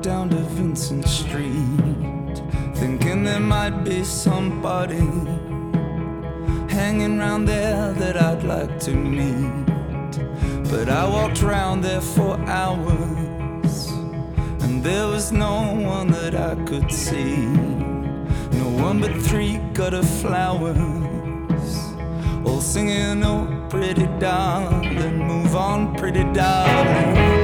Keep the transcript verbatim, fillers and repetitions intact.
walked down to Vincent Street, thinking there might be somebody hanging round there that I'd like to meet. But I walked round there for hours, and there was no one that I could see. No one but three gutter flowers, all singing, oh pretty darling, move on pretty darling.